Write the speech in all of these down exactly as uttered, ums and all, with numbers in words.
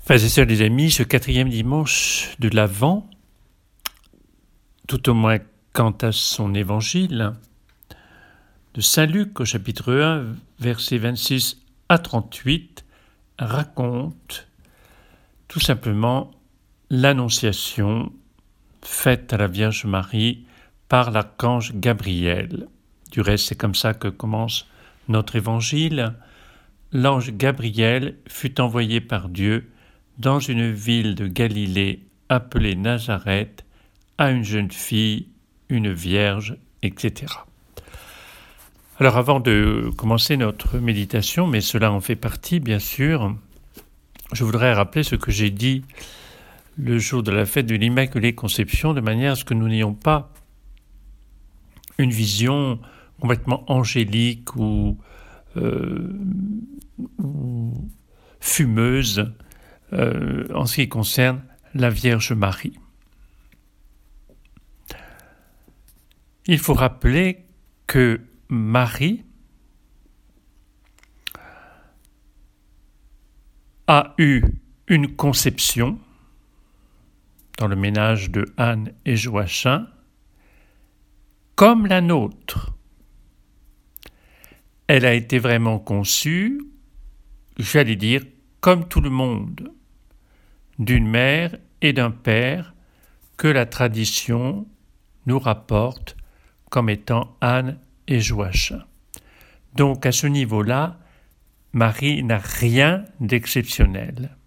Frères et sœurs, les amis, ce quatrième dimanche de l'Avent, tout au moins quant à son évangile, de Saint Luc au chapitre un, versets vingt-six à trente-huit, raconte tout simplement l'annonciation faite à la Vierge Marie par l'archange Gabriel. Du reste, c'est comme ça que commence notre évangile. L'ange Gabriel fut envoyé par Dieu dans une ville de Galilée appelée Nazareth, à une jeune fille, une vierge, et cetera. Alors avant de commencer notre méditation, mais cela en fait partie bien sûr, je voudrais rappeler ce que j'ai dit le jour de la fête de l'Immaculée Conception, de manière à ce que nous n'ayons pas une vision complètement angélique ou, euh, ou fumeuse Euh, en ce qui concerne la Vierge Marie. Il faut rappeler que Marie a eu une conception dans le ménage de Anne et Joachim comme la nôtre. Elle a été vraiment conçue, j'allais dire, comme tout le monde, d'une mère et d'un père que la tradition nous rapporte comme étant Anne et Joachim. Donc à ce niveau-là, Marie n'a rien d'exceptionnel.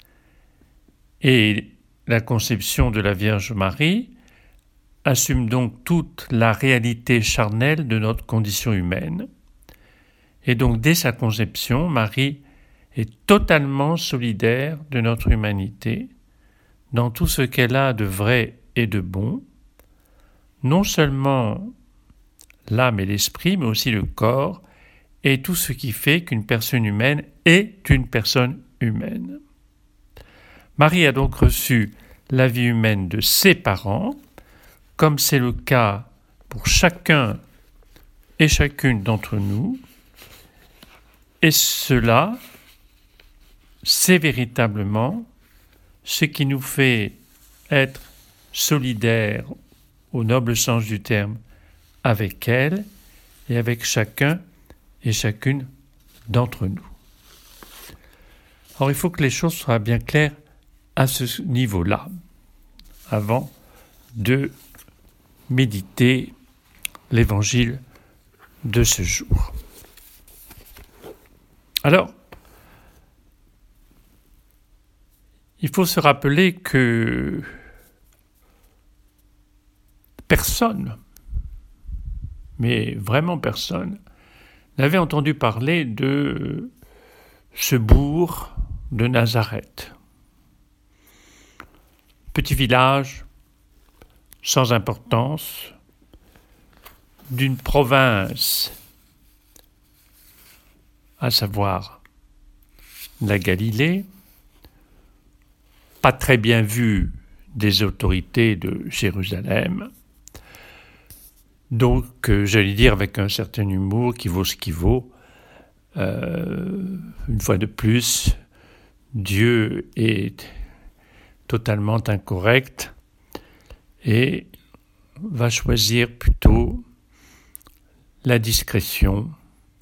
Et la conception de la Vierge Marie assume donc toute la réalité charnelle de notre condition humaine. Et donc dès sa conception, Marie est totalement solidaire de notre humanité, dans tout ce qu'elle a de vrai et de bon, non seulement l'âme et l'esprit, mais aussi le corps, et tout ce qui fait qu'une personne humaine est une personne humaine. Marie a donc reçu la vie humaine de ses parents, comme c'est le cas pour chacun et chacune d'entre nous, et cela c'est véritablement ce qui nous fait être solidaires, au noble sens du terme, avec elle et avec chacun et chacune d'entre nous. Alors il faut que les choses soient bien claires à ce niveau-là, avant de méditer l'évangile de ce jour. Alors, il faut se rappeler que personne, mais vraiment personne, n'avait entendu parler de ce bourg de Nazareth. Petit village sans importance, d'une province, à savoir la Galilée, pas très bien vu des autorités de Jérusalem, donc euh, j'allais dire avec un certain humour qui vaut ce qui vaut. Euh, une fois de plus, Dieu est totalement incorrect et va choisir plutôt la discrétion,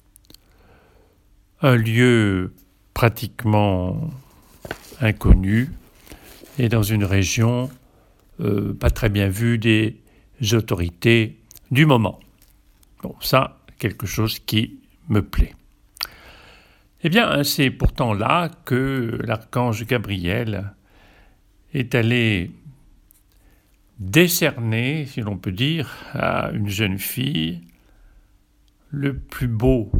un lieu pratiquement inconnu, et dans une région euh, pas très bien vue des autorités du moment. Bon, ça, quelque chose qui me plaît. Eh bien, c'est pourtant là que l'archange Gabriel est allé décerner, si l'on peut dire, à une jeune fille le plus beau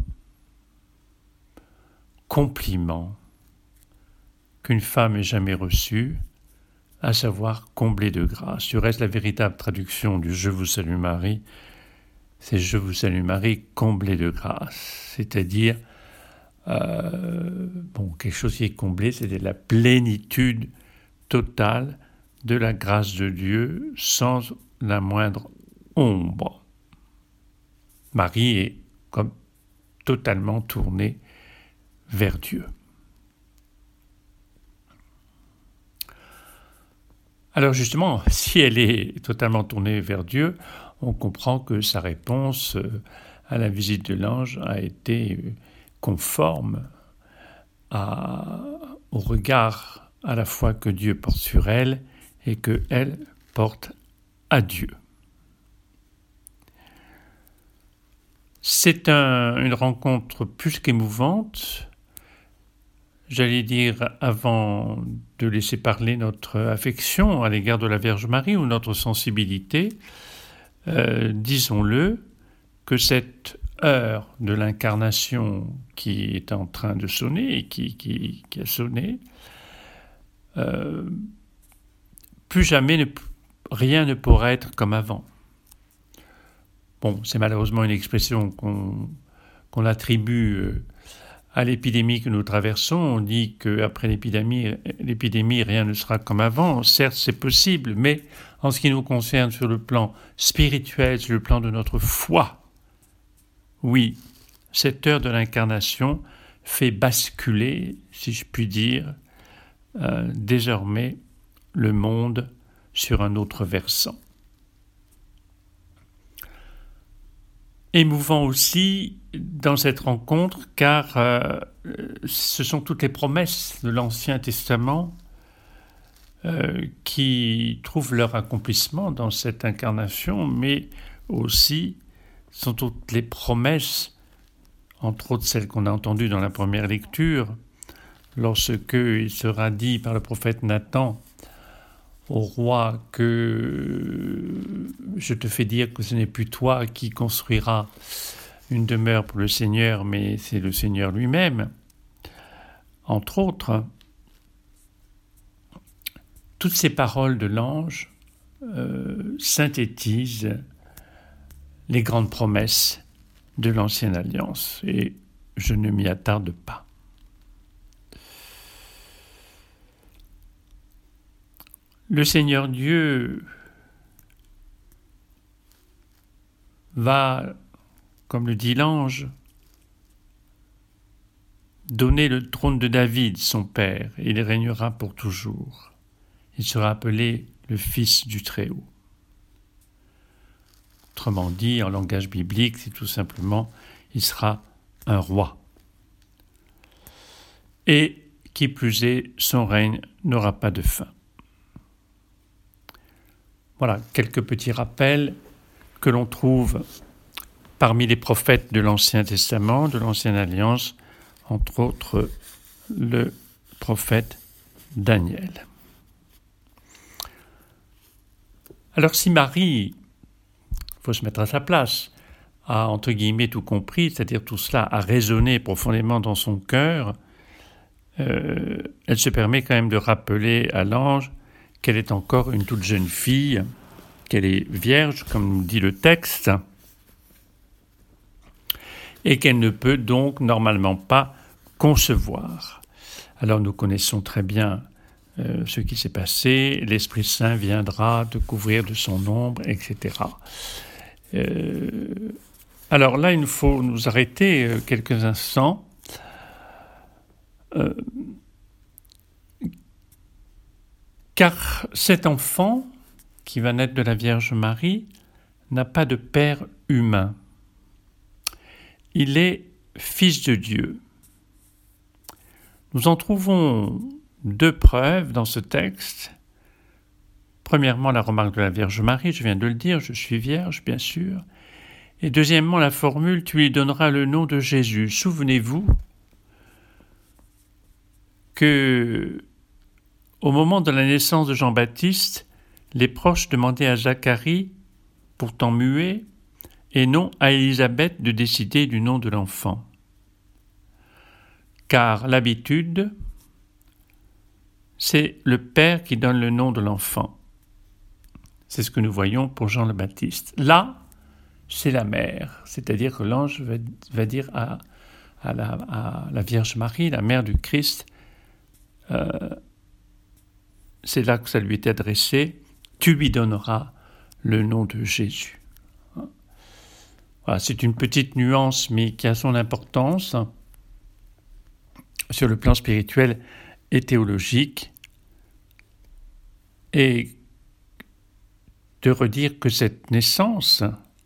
compliment qu'une femme ait jamais reçu, à savoir comblée de grâce. Du reste, la véritable traduction du « Je vous salue Marie », c'est « Je vous salue Marie, comblée de grâce », c'est-à-dire euh, bon, quelque chose qui est comblé, c'est la plénitude totale de la grâce de Dieu, sans la moindre ombre. Marie est comme totalement tournée vers Dieu. Alors justement, si elle est totalement tournée vers Dieu, on comprend que sa réponse à la visite de l'ange a été conforme à, au regard à la fois que Dieu porte sur elle et que elle porte à Dieu. C'est un, une rencontre plus qu'émouvante. J'allais dire, avant de laisser parler notre affection à l'égard de la Vierge Marie ou notre sensibilité, euh, disons-le, que cette heure de l'incarnation qui est en train de sonner et qui, qui, qui a sonné, euh, plus jamais ne, rien ne pourra être comme avant. Bon, c'est malheureusement une expression qu'on, qu'on attribue à l'épidémie que nous traversons. On dit qu'après l'épidémie, l'épidémie, rien ne sera comme avant. Certes, c'est possible, mais en ce qui nous concerne sur le plan spirituel, sur le plan de notre foi, oui, cette heure de l'incarnation fait basculer, si je puis dire, euh, désormais le monde sur un autre versant. Émouvant aussi dans cette rencontre, car euh, ce sont toutes les promesses de l'Ancien Testament euh, qui trouvent leur accomplissement dans cette incarnation, mais aussi sont toutes les promesses, entre autres celles qu'on a entendues dans la première lecture, lorsque il sera dit par le prophète Nathan au roi que je te fais dire que ce n'est plus toi qui construiras une demeure pour le Seigneur, mais c'est le Seigneur lui-même. Entre autres, toutes ces paroles de l'ange euh, synthétisent les grandes promesses de l'Ancienne Alliance, et je ne m'y attarde pas. Le Seigneur Dieu va, comme le dit l'ange, donner le trône de David, son père, et il régnera pour toujours. Il sera appelé le Fils du Très-Haut. Autrement dit, en langage biblique, c'est tout simplement, il sera un roi. Et, qui plus est, son règne n'aura pas de fin. Voilà, quelques petits rappels que l'on trouve parmi les prophètes de l'Ancien Testament, de l'Ancienne Alliance, entre autres le prophète Daniel. Alors si Marie, il faut se mettre à sa place, a entre guillemets tout compris, c'est-à-dire tout cela a résonné profondément dans son cœur, euh, elle se permet quand même de rappeler à l'ange qu'elle est encore une toute jeune fille, qu'elle est vierge, comme nous dit le texte, et qu'elle ne peut donc normalement pas concevoir. Alors nous connaissons très bien euh, ce qui s'est passé, l'Esprit Saint viendra te couvrir de son ombre, et cetera. Euh, alors là, il nous faut nous arrêter euh, quelques instants. Euh, car cet enfant qui va naître de la Vierge Marie n'a pas de père humain. Il est fils de Dieu. Nous en trouvons deux preuves dans ce texte. Premièrement, la remarque de la Vierge Marie, je viens de le dire, je suis vierge, bien sûr. Et deuxièmement, la formule, tu lui donneras le nom de Jésus. Souvenez-vous que au moment de la naissance de Jean-Baptiste, les proches demandaient à Zacharie, pourtant muet, et non à Élisabeth de décider du nom de l'enfant. Car l'habitude, c'est le père qui donne le nom de l'enfant. C'est ce que nous voyons pour Jean le Baptiste. Là, c'est la mère, c'est-à-dire que l'ange va, va dire à, à, la, à la Vierge Marie, la mère du Christ, euh, c'est là que ça lui est adressé, tu lui donneras le nom de Jésus. Voilà, c'est une petite nuance, mais qui a son importance sur le plan spirituel et théologique. Et de redire que cette naissance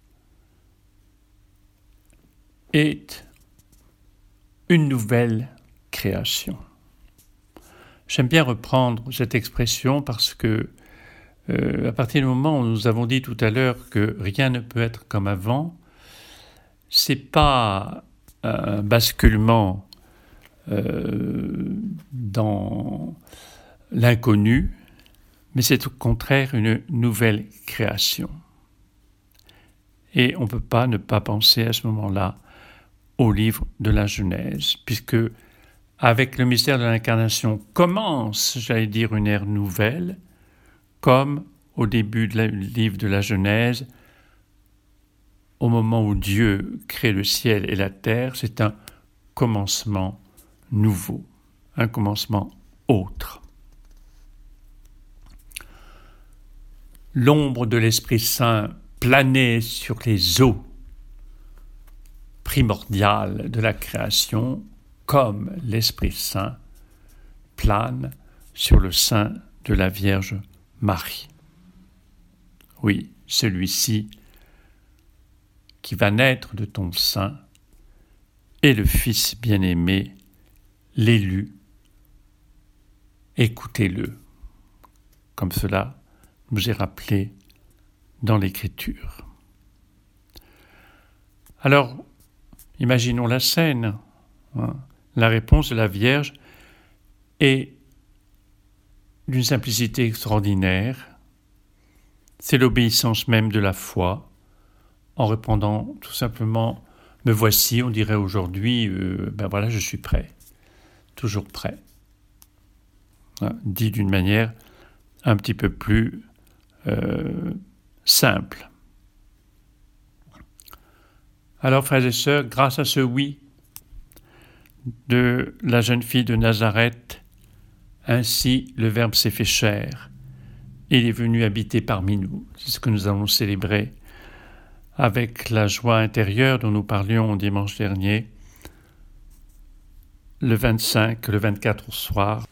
est une nouvelle création. J'aime bien reprendre cette expression parce que euh, à partir du moment où nous avons dit tout à l'heure que rien ne peut être comme avant, c'est pas un basculement euh, dans l'inconnu, mais c'est au contraire une nouvelle création. Et on ne peut pas ne pas penser à ce moment-là au livre de la Genèse, puisque avec le mystère de l'incarnation commence, j'allais dire, une ère nouvelle, comme au début du livre de la Genèse, au moment où Dieu crée le ciel et la terre, c'est un commencement nouveau, un commencement autre. L'ombre de l'Esprit Saint planait sur les eaux primordiales de la création, comme l'Esprit Saint plane sur le sein de la Vierge Marie. Oui, celui-ci qui va naître de ton sein est le Fils bien-aimé, l'élu. Écoutez-le, comme cela nous est rappelé dans l'Écriture. Alors, imaginons la scène. Hein. La réponse de la Vierge est d'une simplicité extraordinaire. C'est l'obéissance même de la foi, en répondant tout simplement « Me voici », on dirait aujourd'hui euh, « Ben voilà, je suis prêt, toujours prêt ». Hein, dit d'une manière un petit peu plus euh, simple. Alors, frères et sœurs, grâce à ce oui de la jeune fille de Nazareth, ainsi le Verbe s'est fait chair. Il est venu habiter parmi nous. C'est ce que nous allons célébrer avec la joie intérieure dont nous parlions dimanche dernier, le vingt-cinq, le vingt-quatre au soir.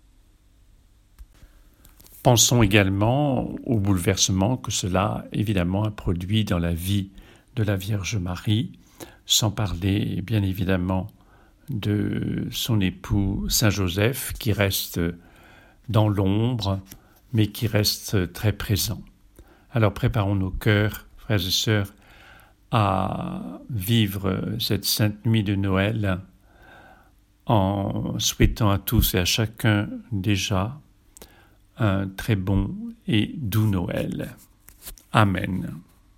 Pensons également au bouleversement que cela, évidemment, a produit dans la vie de la Vierge Marie, sans parler, bien évidemment, de son époux Saint Joseph, qui reste dans l'ombre, mais qui reste très présent. Alors préparons nos cœurs, frères et sœurs, à vivre cette sainte nuit de Noël en souhaitant à tous et à chacun déjà un très bon et doux Noël. Amen.